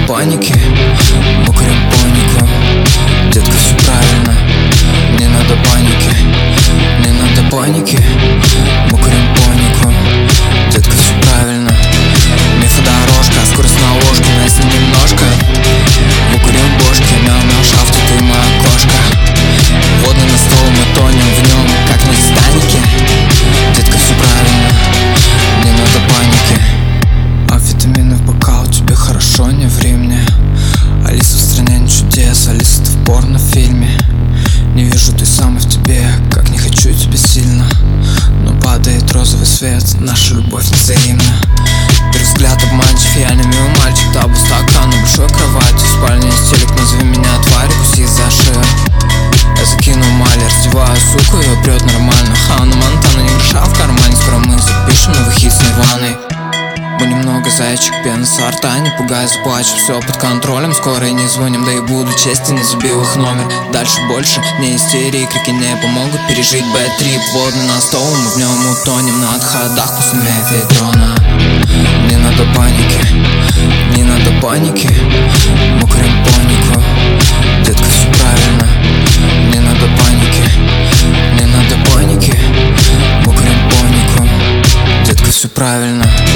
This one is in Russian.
паники, мы курим панику. Детка, все правильно, не надо паники, не надо паники, мы курим панику. Детка, все правильно. Мефодорожка, скорость на ложке, но если немножко. Мы курим бошки, мяу-мяу, шафты, ты моя кошка. Водный на стол, мы тонем в нем, как на Титанике. Детка, все правильно, не надо паники. Амфетамины в бокал, тебе хорошо, не ври мне. Алиса в стране чудес, Алиса, ты в порнофильме. Не вижу той самой в тебе, как не хочу тебя сильно. Но падает розовый свет, наша любовь взаимна. Первый взгляд обманчив, я не милый мальчик. Табу стакан на большой кровати, в спальне есть телек, назови меня тварь, куси за шею. Я закинул маль, раздеваю суку, ее прет нормально. Ханна Монтана, не гроша в кармане. Скоро мы запишем новый хит с Нирваной. Мы немного зайчик, пена со рта, не пугай, заплачу, все под контролем. Скоро и не звоним, да и буду честен, не забил их номер. Дальше больше, не истерии, крики не помогут пережить бэт-трип. Водный на стол, мы в нем утонем на отходах после мефедрона. Не надо паники, не надо паники, мы курим панику. Детка, все правильно, не надо паники, не надо паники, мы курим панику. Детка, все правильно.